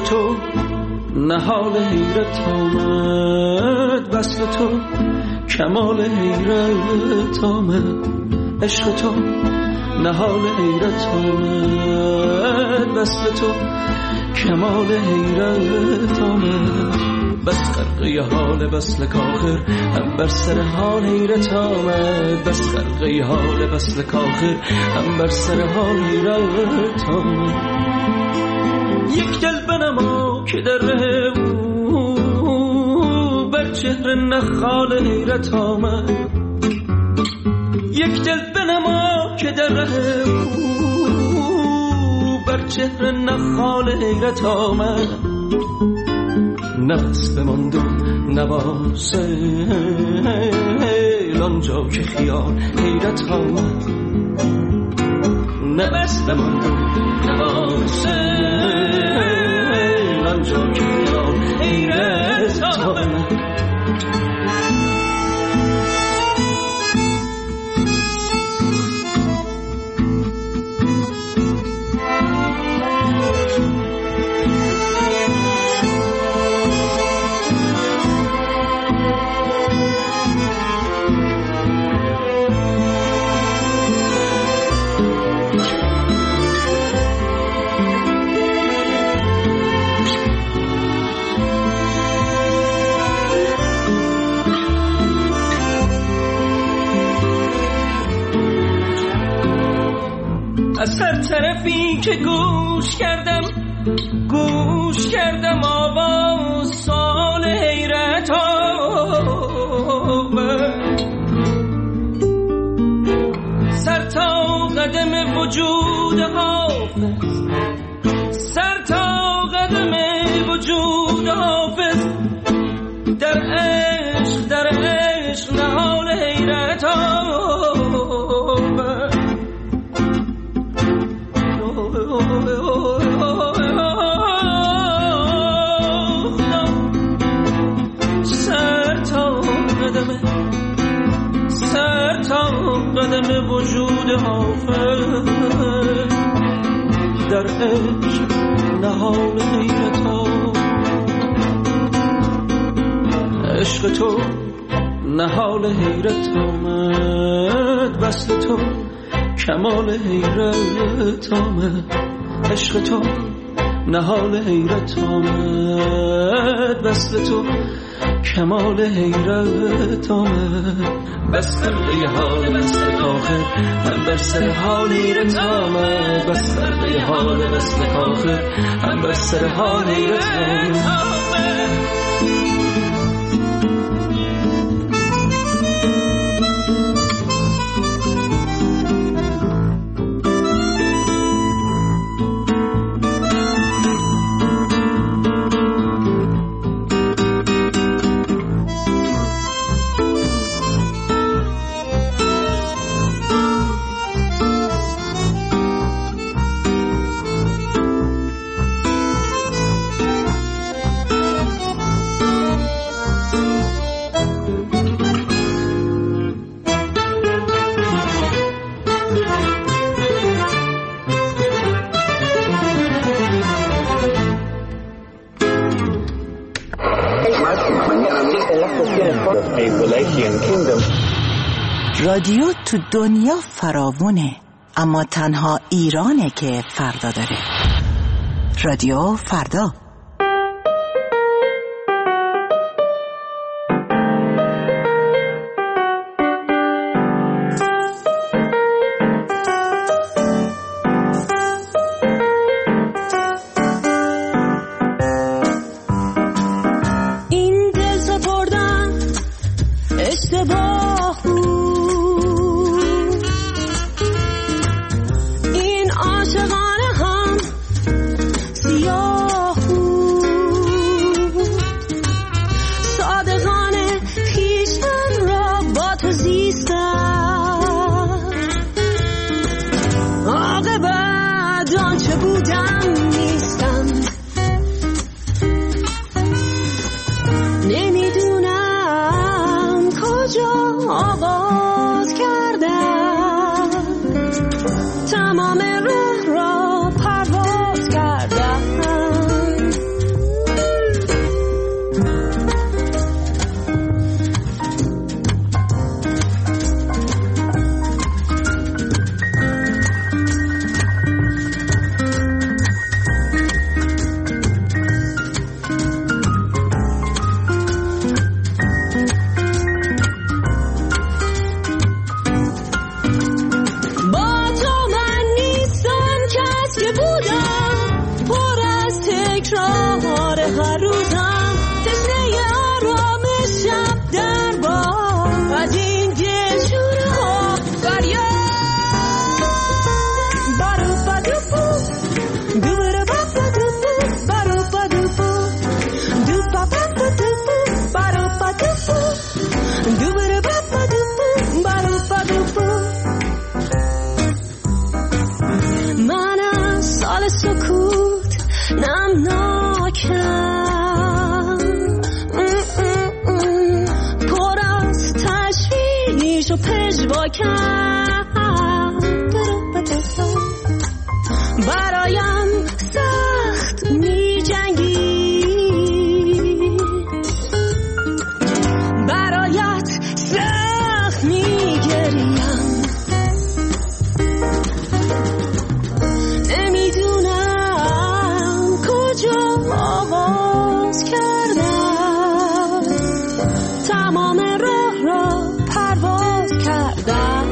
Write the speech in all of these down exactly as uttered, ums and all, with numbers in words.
تو نهال حیرت آمد، وصل تو کمال حیرت آمد. عشق تو نهال حیرت آمد، وصل تو کمال حیرت آمد. بس غرقه حال وصل کاخر هم بر سر حال حیرت آمد، بس غرقه حال وصل کاخر هم بر سر حال حیرت آمد. یک دل بنما که در ره او بر چهره نخال حیرت آمد، یک دل بنما که در ره او بر چهره نخال حیرت آمد. نفس بماند و نواسیل آنجا که خیال حیرت آمد، نفس بماند و نواسیل آنجا که خیال حیرت آمد. از هر طرفی که گوش کردم گوش کردم آواز سال حیرت آمد. سر تا قدم وجود حافظ، سر تا قدم وجود حافظ، در عشق در عشق نهال حیرت آمد. سر تا قدم وجود حافظ، در عشق نهال حیرت آمد. عشق تو نهال حیرت آمد، وصل تو کمال حیرت آمد. عشق تو نهال حیرت آمد، وصل تو کمال حیرت آمد. بس غرقه حال وصل کاخر هم بر سر حال حیرت آمد، بس غرقه حال وصل کاخر هم بر سر حال حیرت آمد. رادیو تو دنیا فراوونه، اما تنها ایرانه که فردا داره. رادیو فردا. این عاشقانه هم سیاه دوباره بابا دوبو بارو بادوبو. من از سال سکوت نمناکم، پر از تشویش و پژواکم، برایم سخت می جنگی، برایت سخت می گریم. نمیدونم کجا آغاز کردم، تمام راه را پرواز کردم.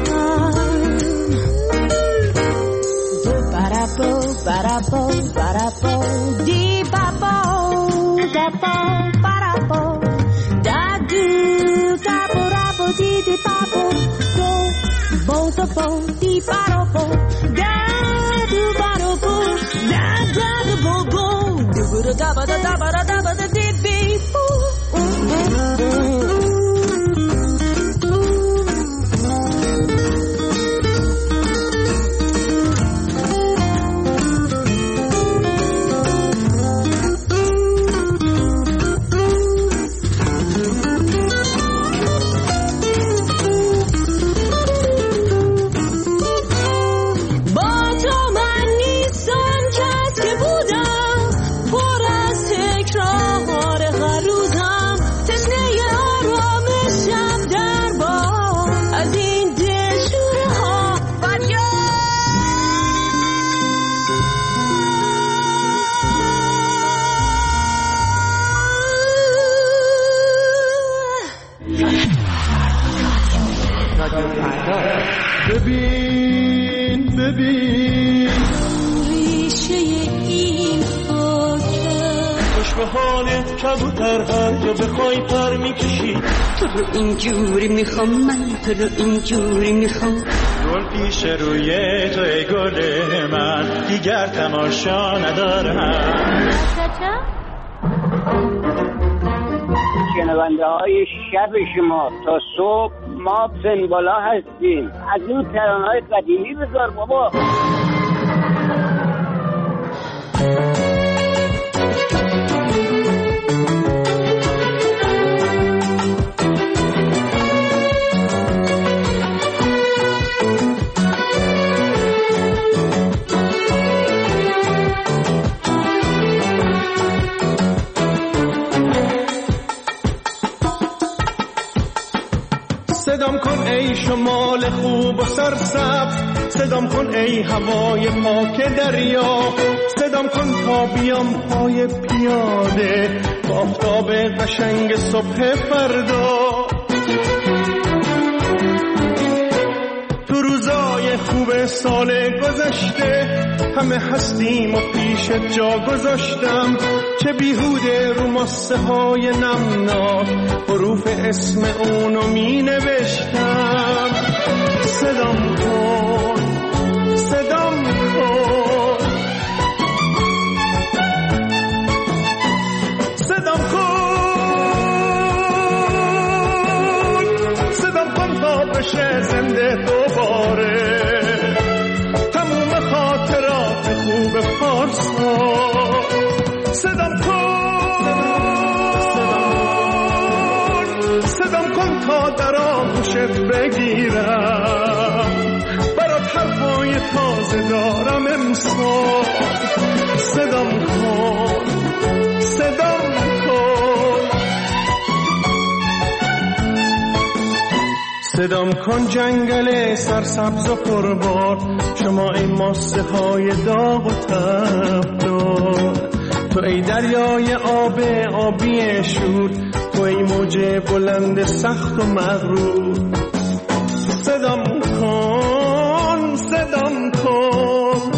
Barabo, barabo, barabo, di babo, dabo, barabo, da do, dabo, rabo, di di babo, do, bo, do, bo, di barabo, da do, barabo, da da do, bo, bo, do, do, da ba da da ba da da ba da di bi, boo. ببین ببین ریشه این خاکه، خوش به حالت کبوتر هر جا بخوای پر میکشی. تو رو اینجوری میخوام، من تو رو اینجوری میخوام. گل پیش روی توی گل من، دیگر تماشا ندارم. شنونده های شب شما تا صبح ما پنبالا هستیم. از این ترانه‌های قدیمی بذار بابا. صدام کن ای شمال خوب و سرسبز، صدام کن ای هوای پاک دریا، صدام کن تا بیام پای پیاده با آفتاب قشنگ صبح فردا. تو روزای خوب سال گذشته همه هستیم و پیش جا گذاشتم، چه بیهوده رو ماسه های نمناک حروف اسم اونو می نوشتم. صدام کن صدام کن صدام کن صدام کن تا بشه زنده دوباره تموم خاطرات خوب پارسا. صدام کن صدام کن تا در آغوشت بگیرم، برات حرفای تازه دارم امسال. صدام کن صدام کن صدام کن جنگل سرسبز و پربار، شما ای ماسه های داغ و تبدار. تو ای دریای آب آبی شور، تو ای موج بلند سخت و مغرور. صدام کن صدام کن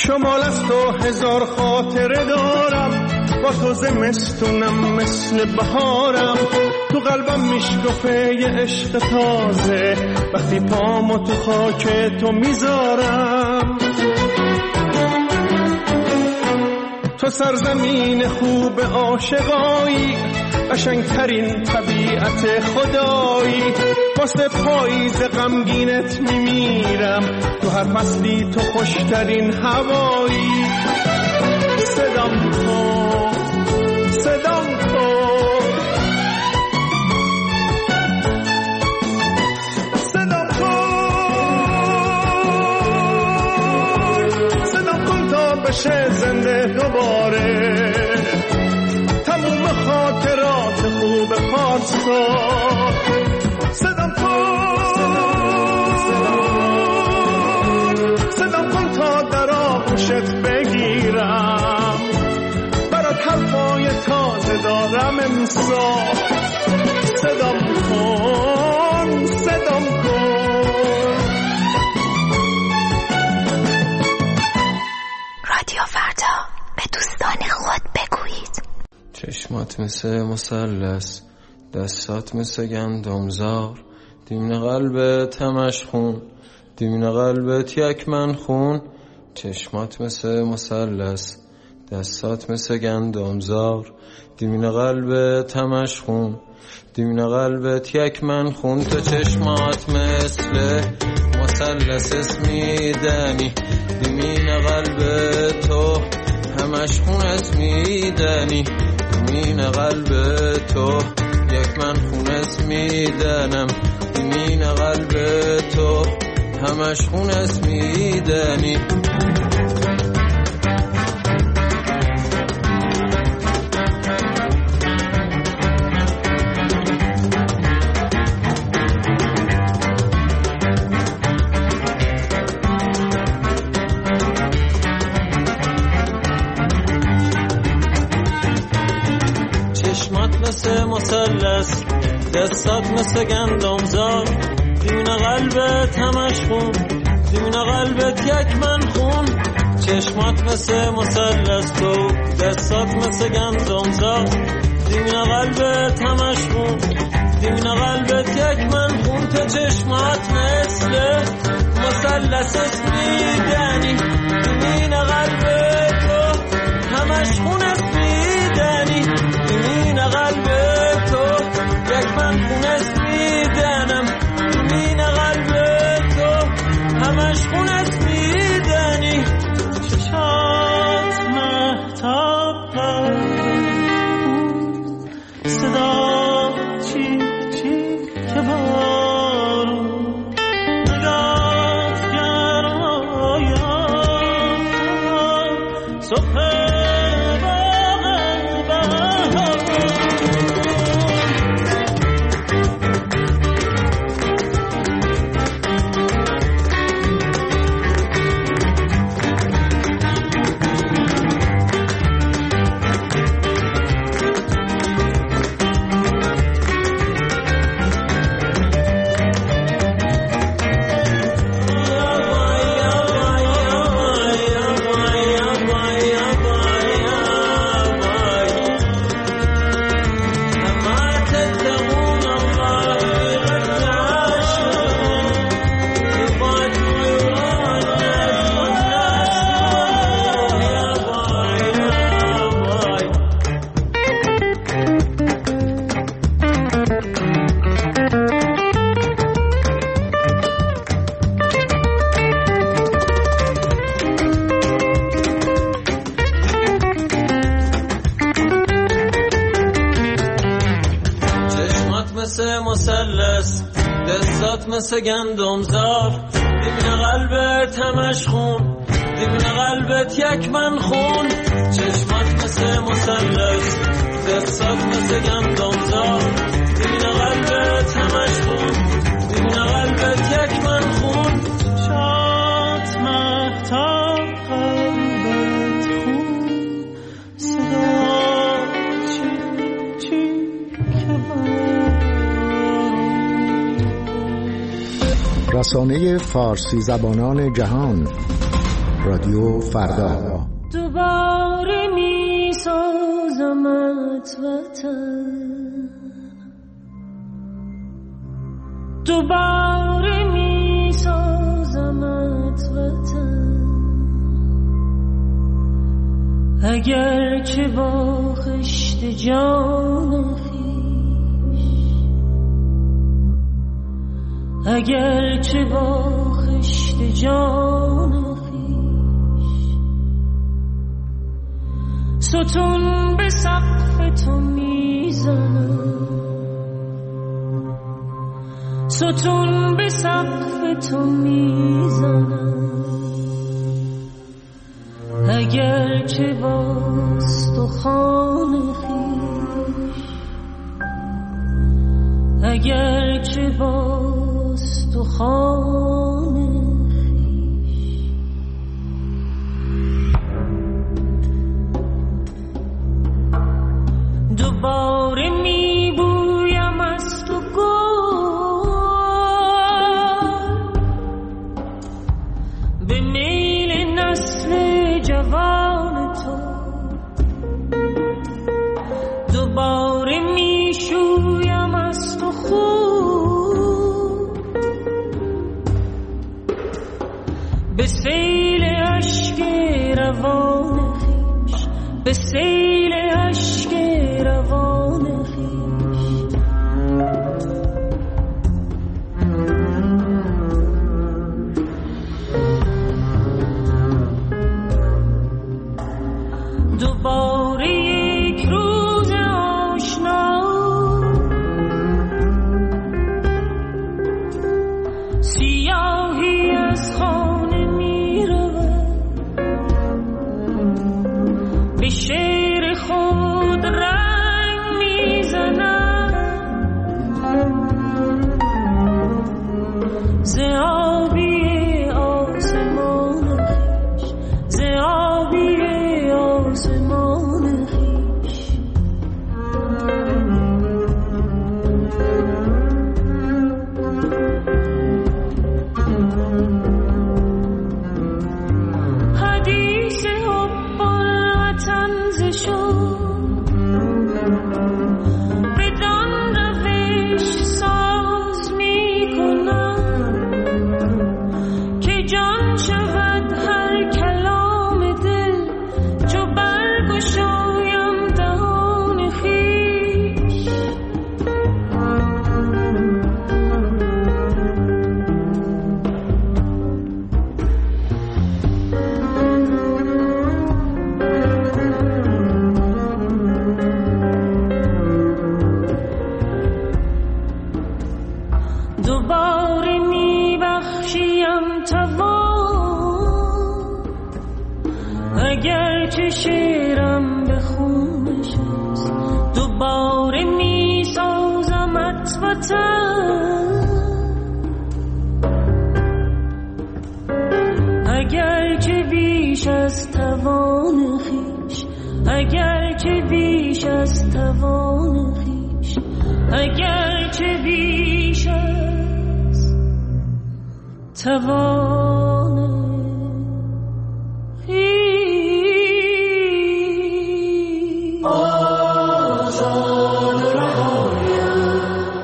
شمال از تو هزار خاطره دارم، با تو زمستونم مثل بهارم، تو قلبم میشکفه یه عشق تازه، وقتی پامو تو خاک تو میذارم. تو سرزمین خوب عاشقایی، قشنگترین طبیعت خدایی، واسه پاییز غمگینت میمیرم، تو هر فصلی تو خوشترین هوایی. صدام کن صدام کن صدام کن صدام کن تا بشه زنده دوباره، تموم خاطرات خوب پارسا. صدام کن صدام کن تا در آغوشت بگیرم، برات حرفای تازه دارم امسال. صدام کن صدام کن. رادیو فردا، به دوستان خود بگویید. چشمات مثل مثلث، دستات مثل گندمزار، دیمن قلبت همش خون، دیمن قلبت یک من خون. چشمات مثل مثلث، دستات مثل گندمزار، دیمن قلبت همش خون، دیمن قلبت یک من خون. تو چشمات مثل مثلث اسمیدنی، دیمن قلبت تو همش خون اسمیدنی، دیمن قلبت تو یک من خون اسمیدنم، دیمن قلبت تو همش خون اسمیدنی. مثل مثلث، دستات مثل گندمزار، دیمن قلبت همش خون، دیمن قلبت یک من خون. چشمات مثل مثلث، تو دستات مثل گندمزار، دیمن قلبت همش خون، دیمن قلبت یک من خون. تو چشمات مثل مثلث اسمیدنی، دیمن قلبت تو همش خون اسمیدنی، دیمن قلبت تو یک من خون اسمیدنم، دیمن قلبت تو همش خون اسمیدنی. چشات مهتاب صدا چی چی که بارون، نگات گرمایا صبح مثل گندمزار، دیمن قلبت همش خون، دیمن قلبت یک من خون. چشمات مثل مثلث، دستات مثل گندمزار، دیمن قلبت همش خون، دیمن قلبت یک من خون. چشمات مهتاب قلبت خون، صدا چی چی که رسانه فارسی زبانان جهان رادیو فردا. دوباره می سازمت وطن، دوباره می سازمت وطن، اگر چه با خشت جان خویش، اگر چه با خشت جان خویش، ستون به سقف تو میزنم، ستون به سقف تو میزنم، اگر چه با استخوان خویش، اگر چه با استخوان خویش. دوباره میبویم از تو گل به میل نسل جوان تو، دوباره میشویم از تو خون به سیل اشک روان خویش، به سیل اشک روان خویش. دوباره یک روز آشنا سیاهی از خانه می رود، به شعر خود رنگ می زند، ز آبی آسمان خویش، ز آبی آسمان خویش. حدیث حب الوطن ز شد بدان روش ساز می کنم که جان شود هر کلام دل چو برگشایم دهان خویش. دوباره میبخشیم توان، اگر چه شعرم به خون نشست، دوباره میسازمت وطن، اگر چه بیش از توان خویش، اگر چه بیش از توان خویش، اگر چه بیش از توان خویش. آزاد رهایم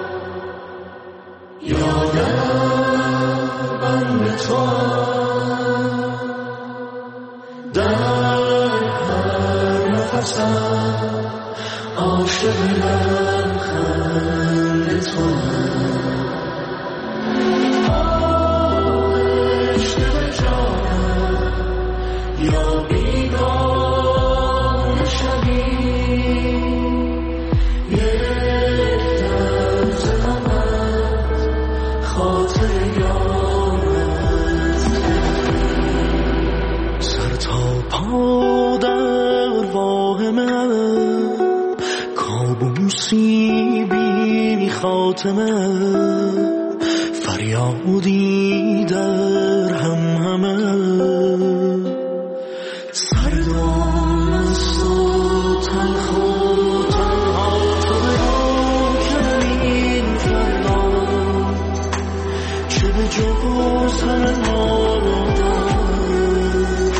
یادم بند تو، در هر نفسم عاشق لبخند تو، آغشته به جانم یا بیگانه شبی، یک دم ز غمت خاطر یادت، سر تا پا در واهمه کابوسی بی خاتمه، فریادی در هم همه، سردام است و تلخ و تنها تو برام کردین فردا، چه به جز همه مادر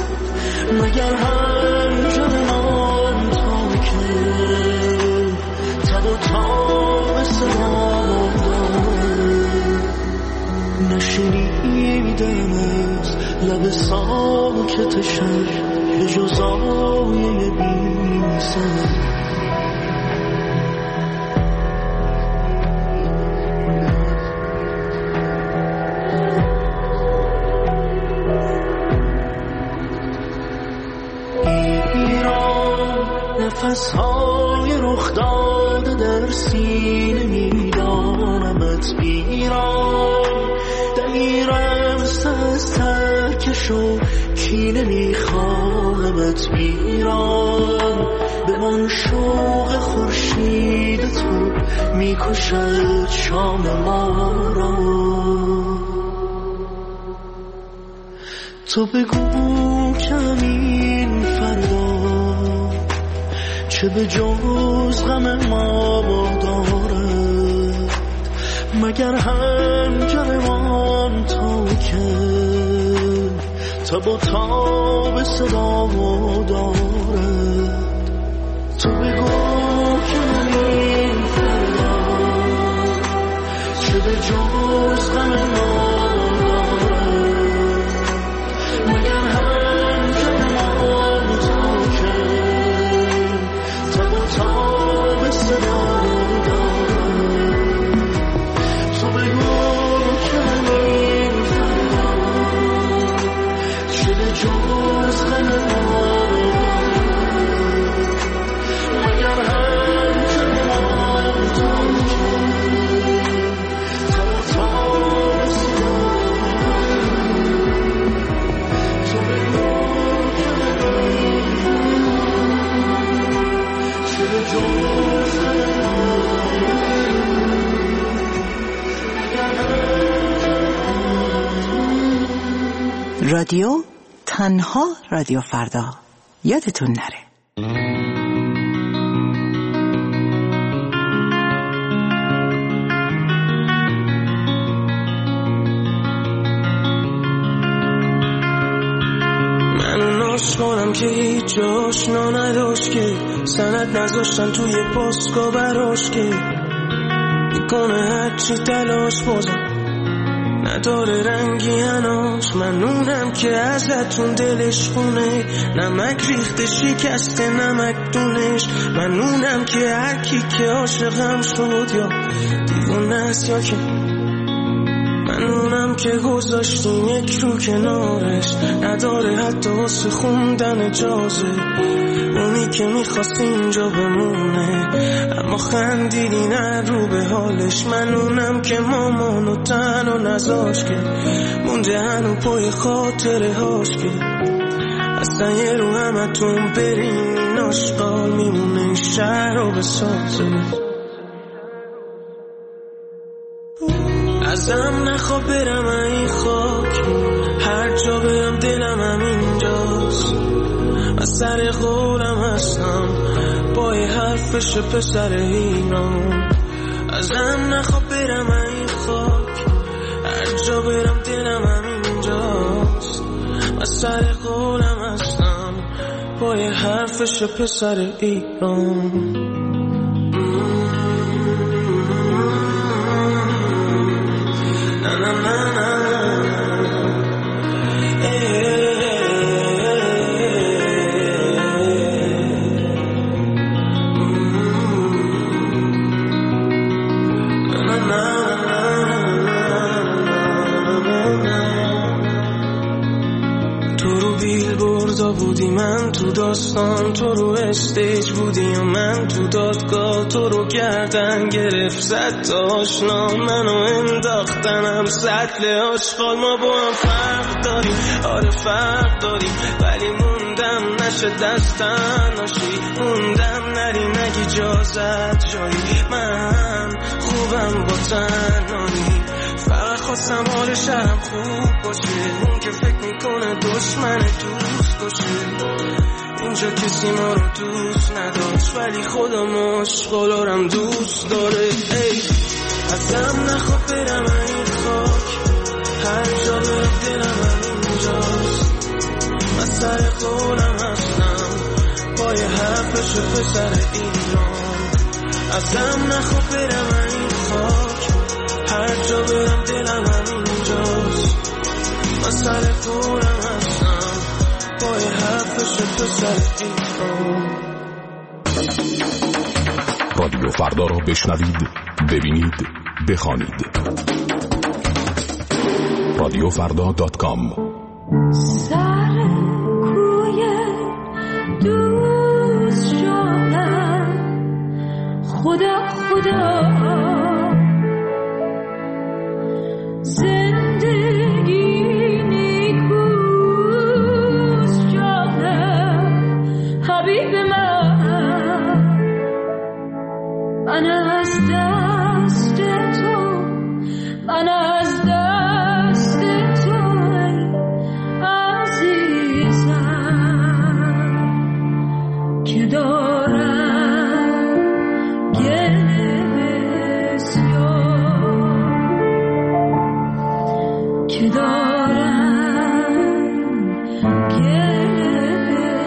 ساکت شب به جز آیه بی سر. نفس‌های رخ داده در سینه میدانمت بیران، دلیر رفته از ترکش و کینه میخواهمت بیران. به من شوق خورشید تو میکشد شام ما را. تو بگو کمین فردا چه به جز غم ما دارد، مگر هنجرمان تا که تب و تاب صدا دارد. تو بگو که این فردا چه به جز غم ما دارد، مگر هنجرمان تا که تاب صدا دارد. تو بگو که این فردا چه به جز غم ما دارد، مگر هنجرمان تا که تاب صدا دارد. تو بگو که رادیو تنها رادیو فردا، یادتون نره. کنم که هیچ آشنا نداشت که سند نذاشتن توی پاسگاه براش که میکنه هرچی تلاش بازم نداره رنگی هناش. منونم که ازتون دلش خونه، نمک ریخته شکسته نمک دونش. منونم که هر کی که عاشقم شد یا دیوونه است یا که منونم که گذاشتیم یک رو کنارش، نداره حتی واسه خوندن اجازه. اونی که میخواست اینجا بمونه اما خندیدی نه رو به حالش. منونم که مامانو تنها نذاش که مونده هنو پای خاطره هاش که اصلا یه رو همتون برین این آشقال میمونه شهر رو بسازه. ازم نخواه برم این خاک، هر جا برم دلم هم اینجاست. از سر قولم هستم با یه حرفش پسر ایران. ازم نخواه برم این خاک، هر جا برم دلم هم اینجاست. از سر قولم هستم با یه حرفش پسر ایران. بودی من تو داستان، تو رو استیج بودی و من تو دادگاه. تو رو گردن گرفت زد تا آشنا، منو انداختنم سطل آشغال. ما با هم فرق داریم، آره فرق داریم، ولی موندم نشه دستن ناشی. موندم نری نگی اجازت جایی، من خوبم با تنهایی. فقط خواستم حال شهرم خوب باشه، اون که فکر میکنه دشمن دوست باشه. اینجا کسی ما رو دوست نداشت ولی خدا مشغولارم دوست داره. ای ازم نخواه برم این خاک، هر جا برم دلم هم اینجاست. من سر قولم هستم با یه حرفش پسر ایران. ازم نخواه برم این خاک، هر جا برم دلم هم اینجاست. من سر قولم هستم حرفش تو سر ایران. رادیو فردا را بشنوید، ببینید، بخوانید. رادیو فردا دات کام. سر کوی دوست شدم، خدا خدا زندگی نیکوست شدم. حبیب من، من از دست تو، من از دست تو عزیزم که دارم گله بسیار، که دارم گله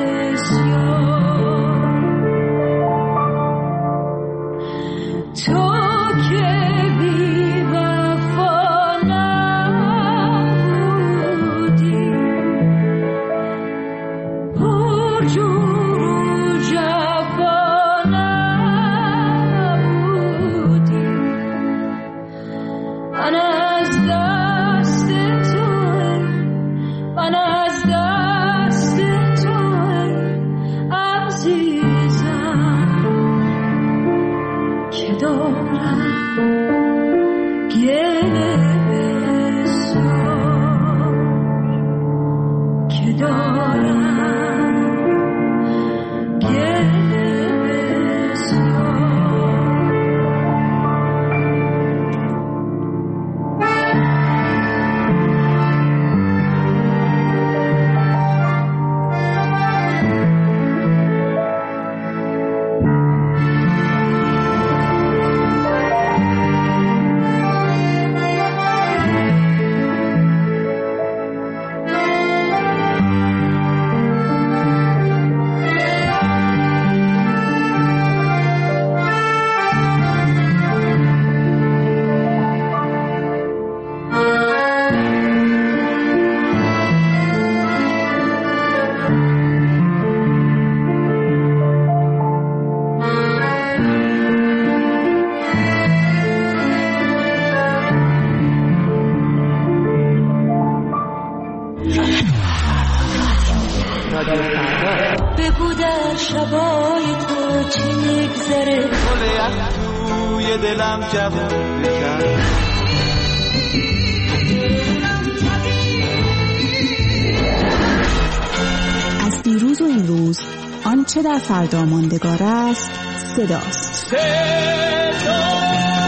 بسیار. تو که بی وفا نبودی، پرجور و جفا نبودی، من از دست تو، من از دست تو عزیزم که دارم گله بسیار، که دارم گله بسیار. بگو در شبای تو چی میگذره، گل یخ توی دلم جوون بکن. از دیروز و امروز آنچه در فردا ماندگار است صداست. صدا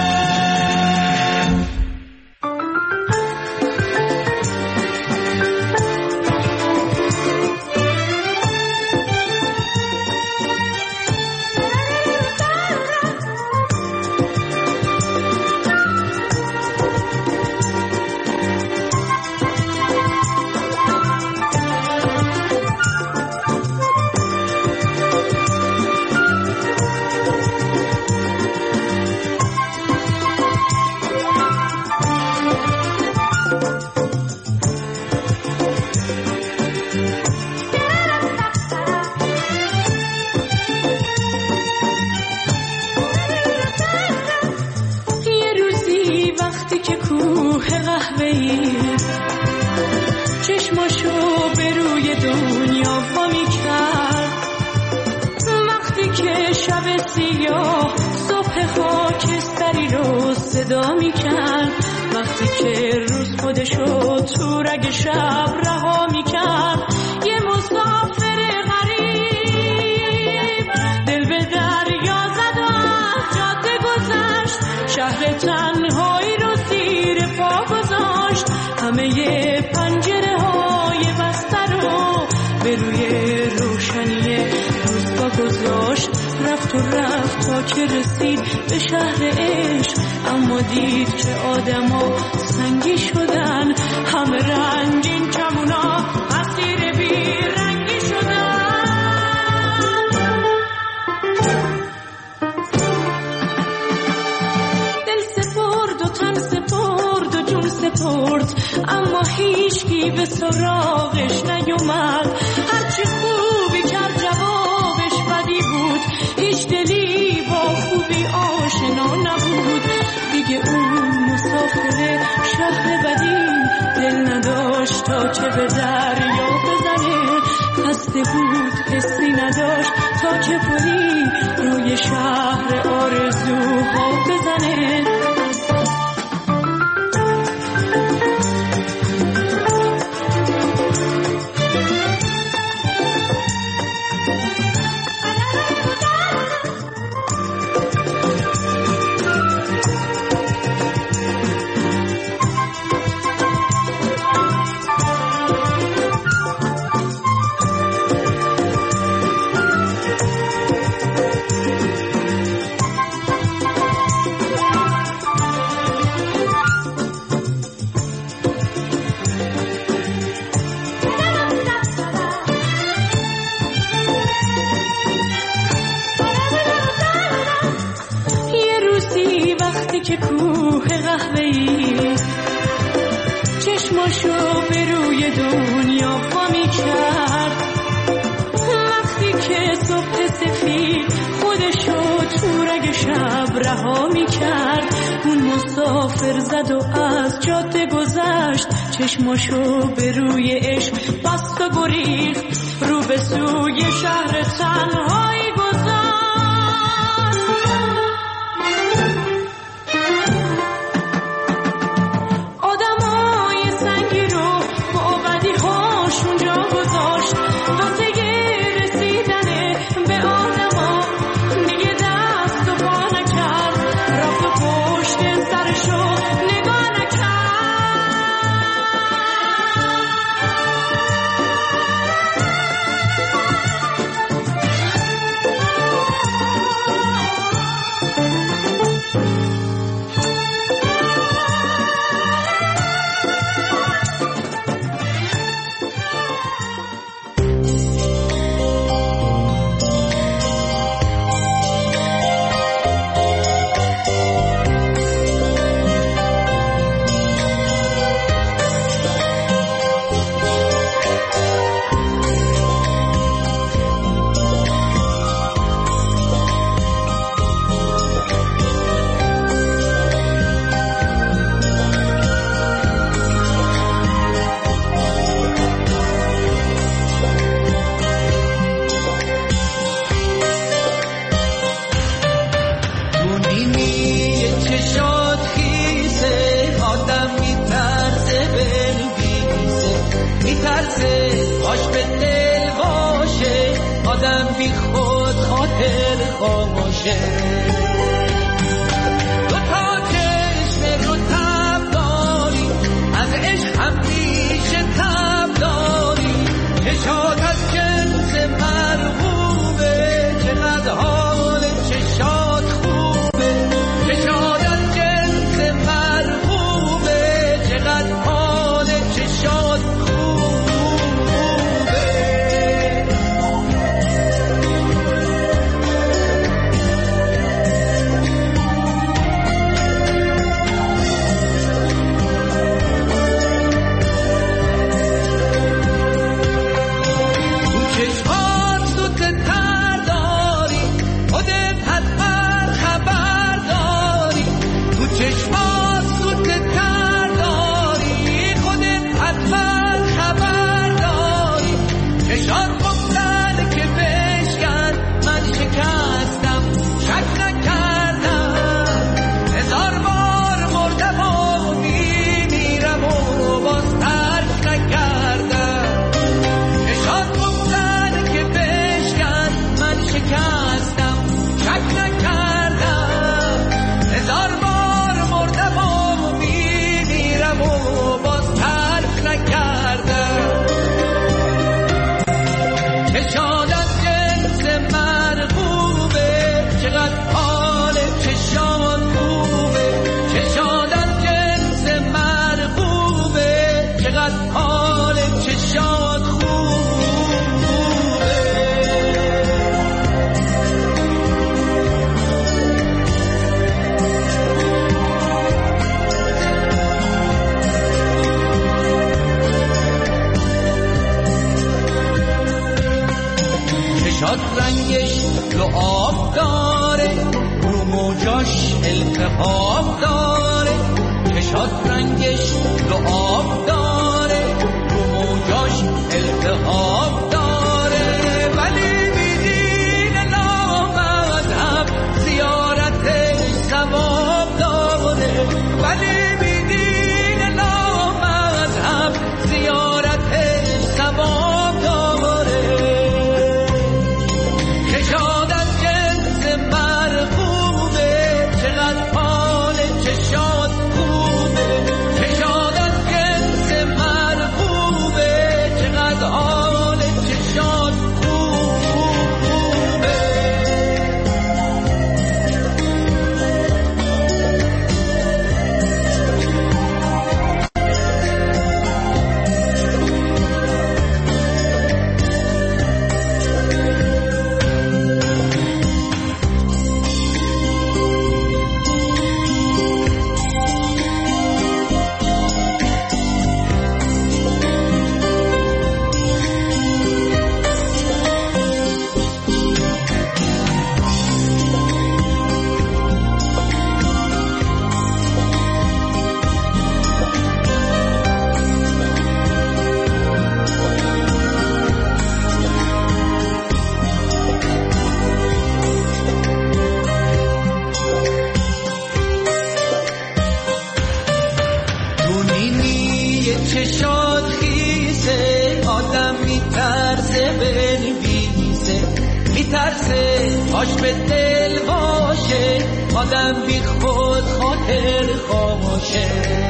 چشماشو به روی دنیا وا می‌کرد، وقتی که شب سیاه صبح خاکستری رو صدا می‌کرد، وقتی که روز خودشو تو رگ شب رها می‌کرد. یه مسافر غریب دل به دریا زد و از جاده گذشت، شهر تنهایی رو زیر پا گذاشت، همه پنجره های بسته رو به روی روشنی روز پا گذاشت. رفت و رفت تا که رسید به شهر عشق، اما دید که آدما سنگی شدن، همه رنگین کمونا اسیر بی رنگی شدن. دل سپرد و تن سپرد و جون سپرد، اما هیچکی به سراغش نیومد. هرچی خوب بسته بود حسی نداشت تا چطوری روی شهر آرزوها بزنه. که کوه قهوه‌ای چشماشو به روی دنیا خامی کرد، وقتی که صبح سفید خودشو تو رگ شب رها می کرد، اون مسافر زد و از جاده گذشت، چشماشو به روی عشق بست و گریخت، رو به سوی شهر تنهایی گذاشت. رنگش رو آب داره، رو موجاش التهاب داره. چشات رنگش رو آب داره، رو موجاش التهاب داره. میترسه کاش به دل باشه آدم بی خود خاطر خاموشه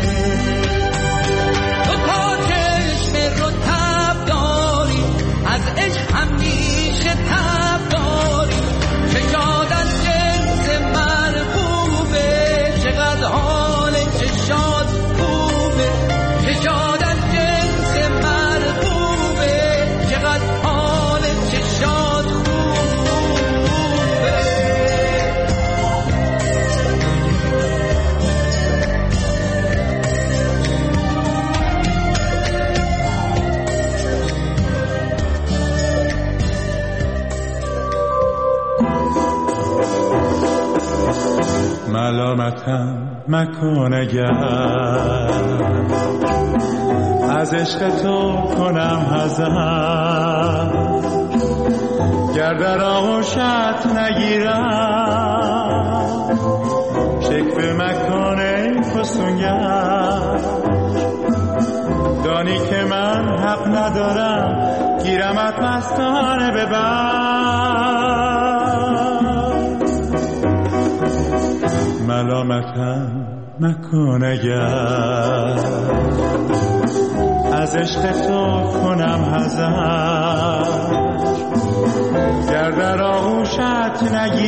تو تا چشم رو تب داری از عشق همیشه تب داری چشاد از جنس مرغوبه چقدر حال چشاد خوبه چشاد از جنس مرغوبه چقدر حال چشاد خوبه ملامتم مکن اگر از عشق تو کنم حذر گر در آغوشت نگیرم شکوه مکن ای فسونگر دانی که من حق ندارم گیرمت مستانه ببر ملامتم مکن اگر از عشق تو کنم حذر گر در آغوشت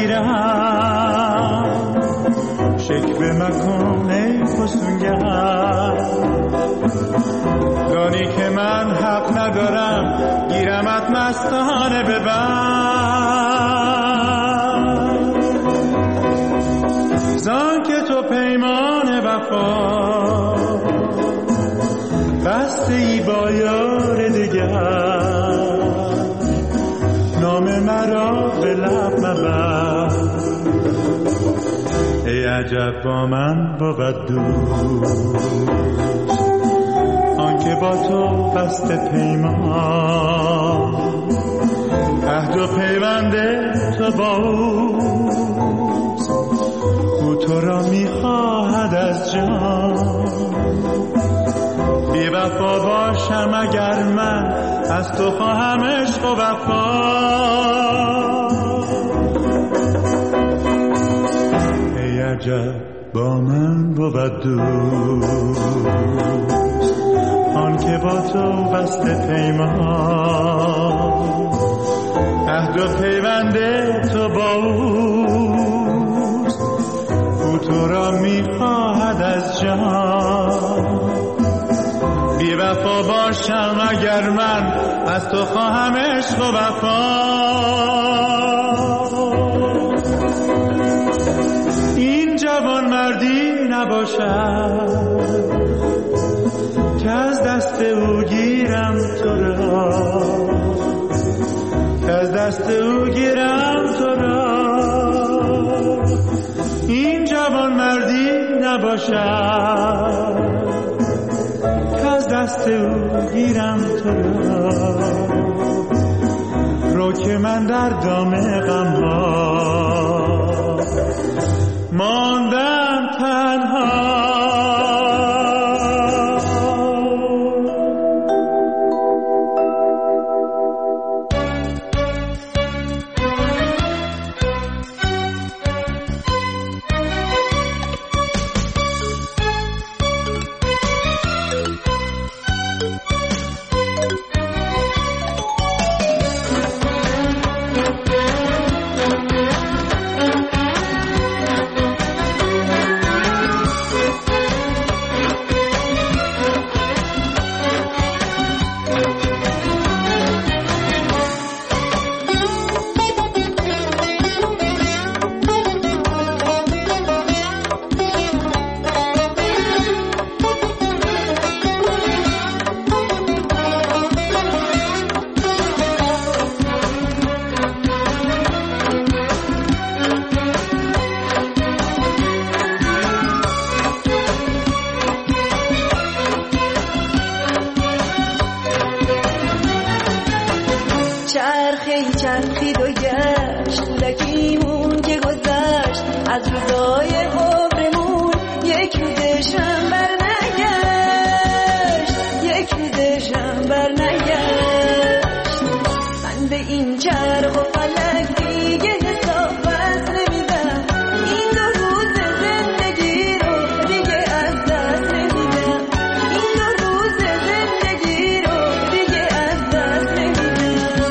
نگیرم شکوه مکن ای فسونگر دانی که من حق ندارم گیرمت مستانه ببر زان که تو پیمان وفا بسته ای با یار دیگر نام مرا به لب مبر ای عجب با من بود دوست آنکه با تو بسته پیمان عهد و پیوند تو با اوست او تو را میخواهد از جان بی وفا باشم اگر من از تو خواهم عشق و وفا ای عجب با من بود دوست آن که با تو بسته پیمان عهد و پیوند تو با اوست او تو را میخواهد از جان بی وفا باشم اگر من از تو خواهم عشق و وفا این جوان مردی نباشد که از دست او گیرم تو را که از دست او گیرم تو را این جوان مردی نباشد که از دست او گیرم تو را رو که من در دام غم ها ماندم تنها اینجا چرخ و فلک دیگه حساب بس نمیدم این دو روز زندگی رو دیگه از دست نمیدم این دو روز زندگی رو دیگه از دست نمیدم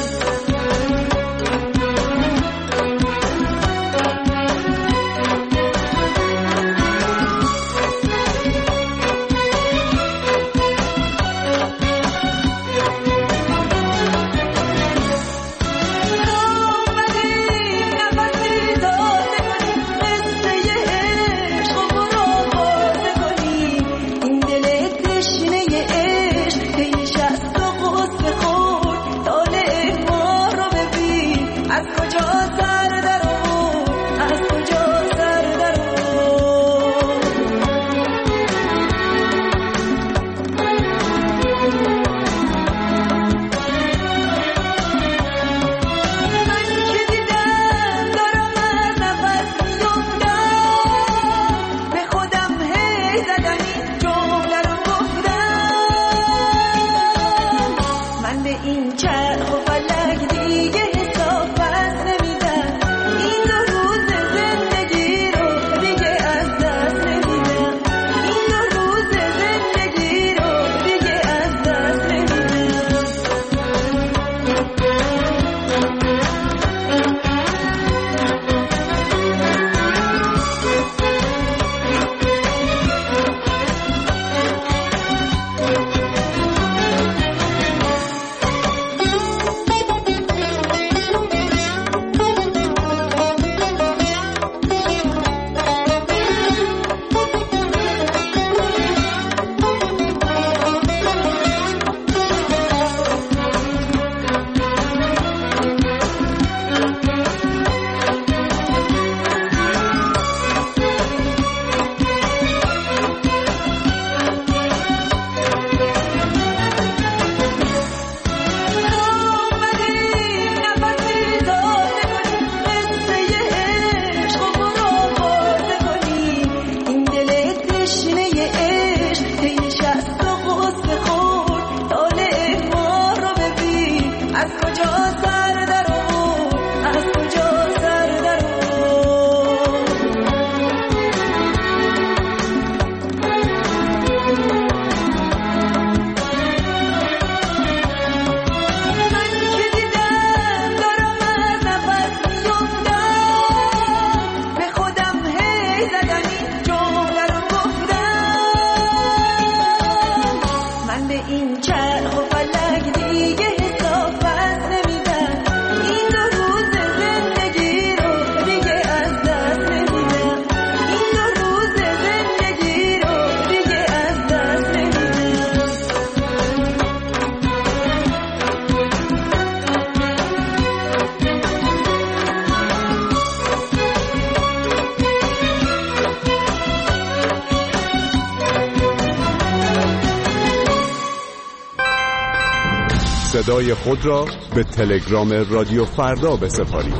صدای خود را به تلگرام رادیو فردا بسپارید.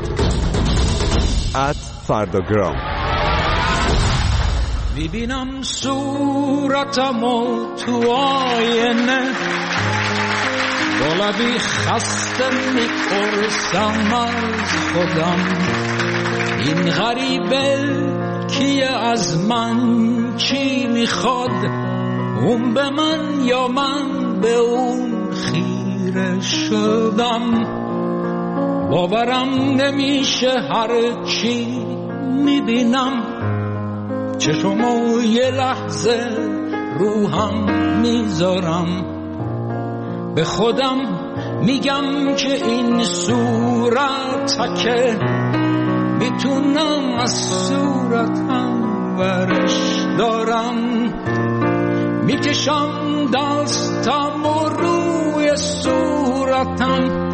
ات فرداگرام. میبینم صورتمو تو آینه، با لبی خسته میپرسم از خودم این غریبه کیه، از من چی میخواد، اون به من یا من به اون خیره شدم. باورم نمیشه هر چی میبینم، چشمو یه لحظه روحم میذارم، به خودم میگم که این صورت که میتونم از صورتم ورش دارم، میکشم دستم و روی صورتم،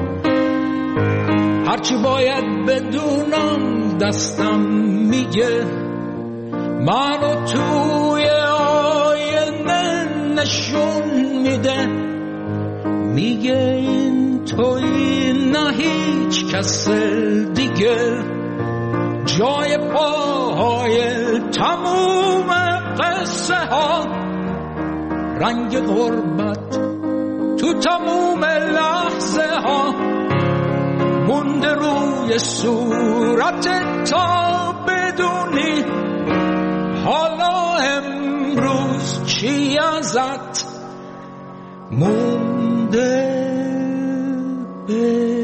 هرچی باید بدونم دستم میگه، منو توی آینه نشون میده، میگه این توی نه هیچ کس دیگه، جای پاهای تموم قصه ها، رنگ غربت تو تموم لحظه ها، مونده روی صورت تا بدونی حالا امروز چی ازت مونده به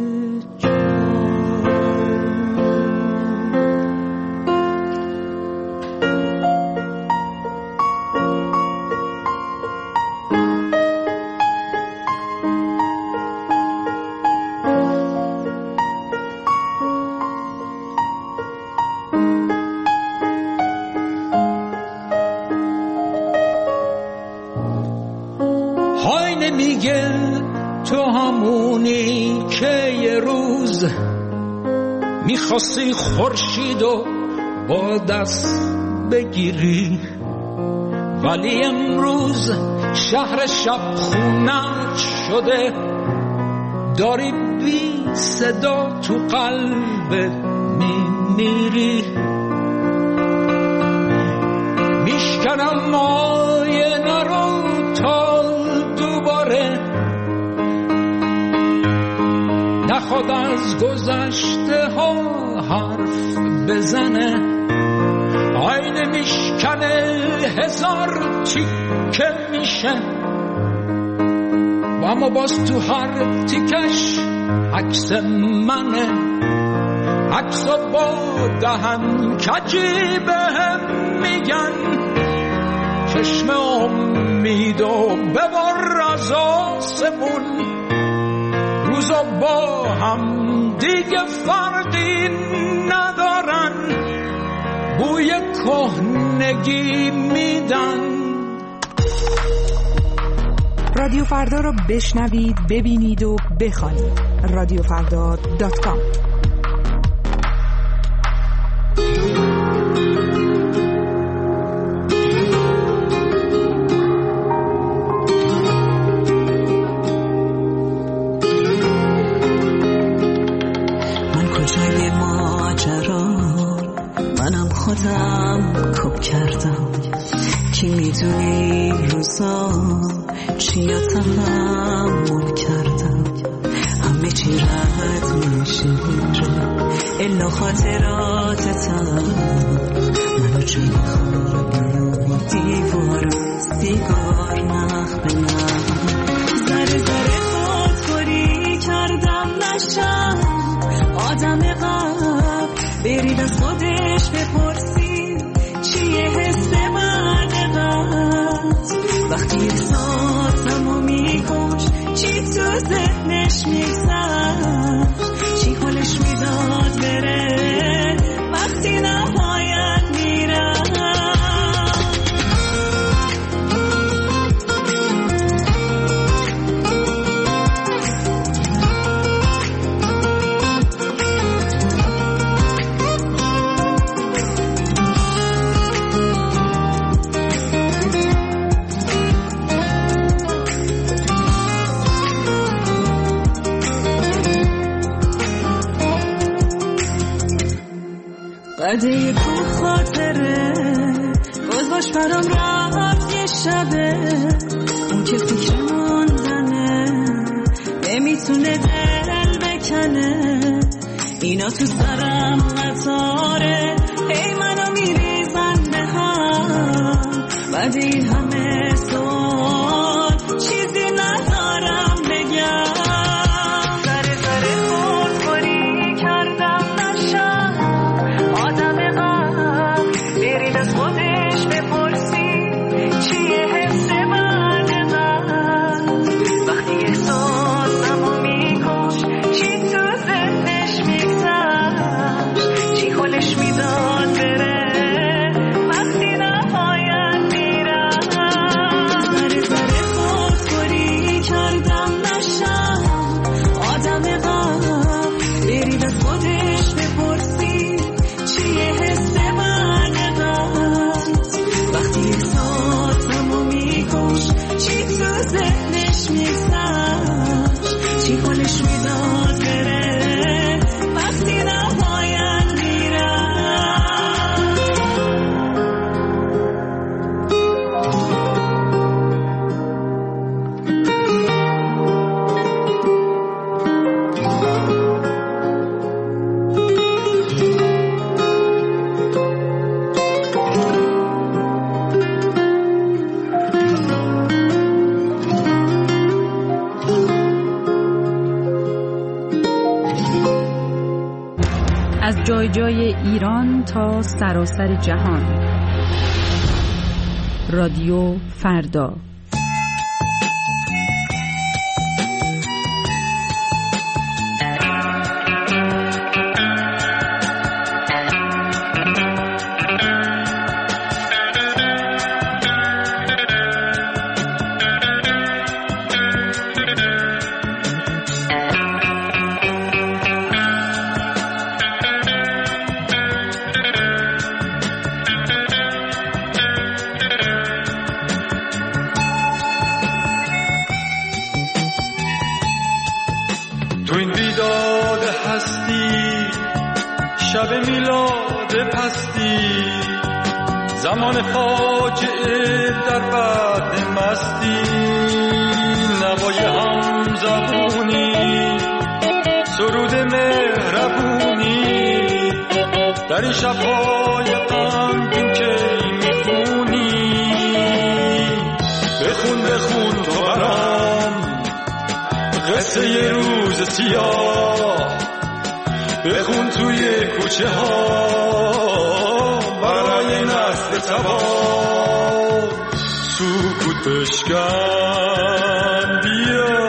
میگه تو همونی که یه روز میخواستی خورشید و با دست بگیری، ولی امروز شهر شب خونت شده، داری بی صدا تو قلب میمیری. میشکنم مایه نرو تا دوباره نخواد از گذشته ها حرف بزنه، آینه میشکنه هزار تیکه میشه، و اما باز تو هر تیکش عکس منه، عکسا با دهن کجی بهم میگن چشم امید و ببر از آسمون، روزا با هم دیگه فرقی ندارن، بوی کهنگی میدن. رادیو فردا رو بشنوید، ببینید و بخوانید. رادیو فردا دات کام. خودم کب کردم کی میدونی روزا چیا تحمل کردم، همه چی رد میشه الا خاطراتتم، منو چون میخوام دیوار سیگار نخ به نخ، ذره ذره خودخوری کردم نشم آدم قبل، برید از خودش بپرسی چیه حس بعد قد، وقتی احساسمو میکش چی تو ذهنش میگذشت، چی حالش میداد بره وقتی نهایت میرم. قده کو خاطره گذاشت برام رفت یه شبه، اون که فکر موندنه نمیتونه دل بکنه، اینا تو سرم قطاره هی منو میریزن به هم، بعد این همه سوال چیزی ندارم بگم، ذره ذره خودخوری کردم نشم آدم قبل، برید از خودش بپرسی چیه حس بعد قبل، وقتی احساسمو میکش چی تو ذهنش میگذشت، چی حالش میداد بره وقتی نهایت میرم. از جای جای ایران تا سراسر جهان. رادیو فردا. زمان فاجعه در بعد مستی، نوای هم زبونی، سرود مهربونی، در این شب‌های غمگین که میخونی. بخون بخون تو برام قصه یه روز سیاه، بخون توی کوچه ها برای نسل تبار. سکوت بشکن بیا،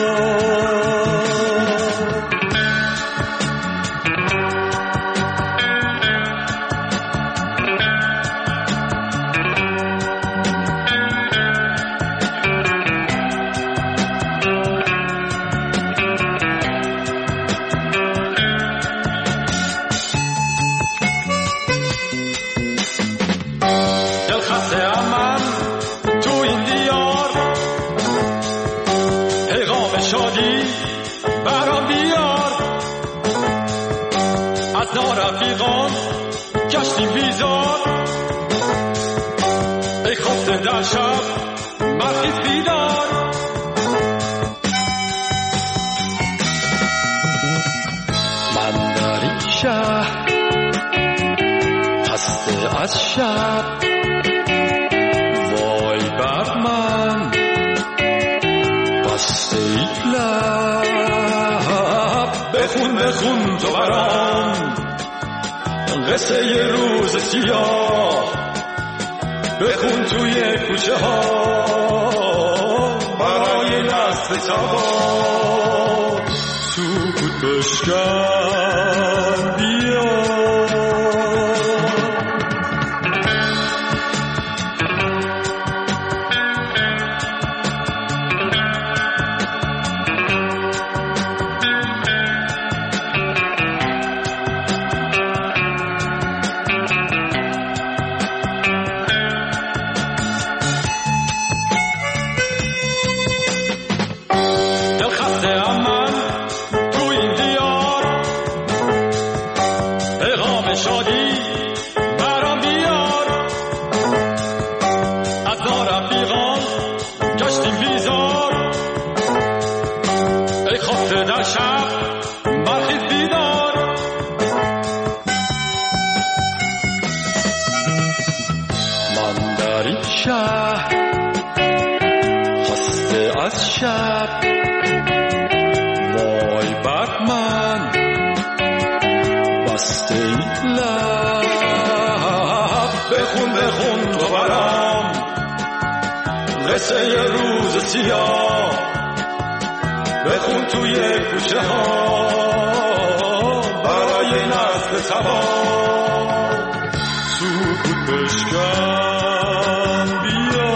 رفیقان گشتیم بیزار. ای خفته در شب برخیز بیدار. من در این شهر خسته از شب، وای بر من بسته ای لب. بخون بخون تو برام قصه یه روز سیاه، بخون توی کوچه ها برای نسل تبار. سکوت بشکن بیا، شب وای بر من بسته ای لب. بخون بخون تو برام قصه یه روز سیاه، بخون توی کوچه ها برای نسل تبار. سکوت بشکن بیا،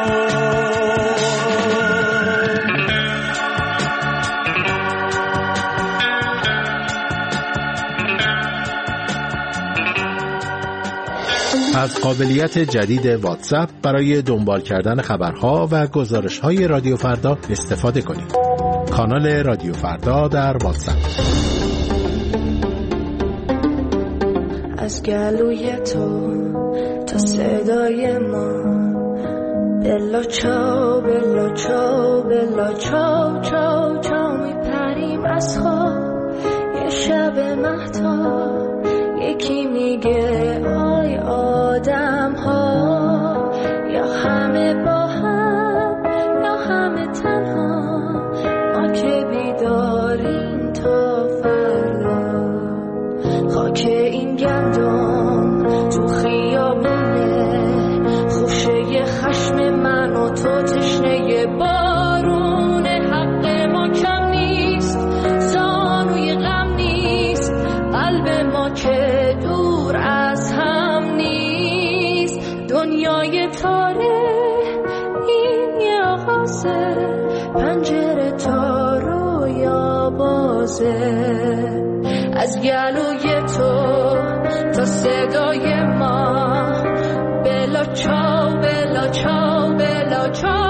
از قابلیت جدید واتساپ برای دنبال کردن خبرها و گزارش‌های رادیو فردا استفاده کنید. کانال رادیو فردا در واتساپ. از گلوی تو تا صدای ما، بلا چاو بلا چاو بلا چاو چاو چاو میپریم از خواب. یه شب مهتاب یکی میگه آی آدم ها، یا همه با هم یا همه تنها، ما که بیداریم تا فردا. خاک بازه از گلوی تو تا صدای ما بلا چاو بلا چاو بلا چاو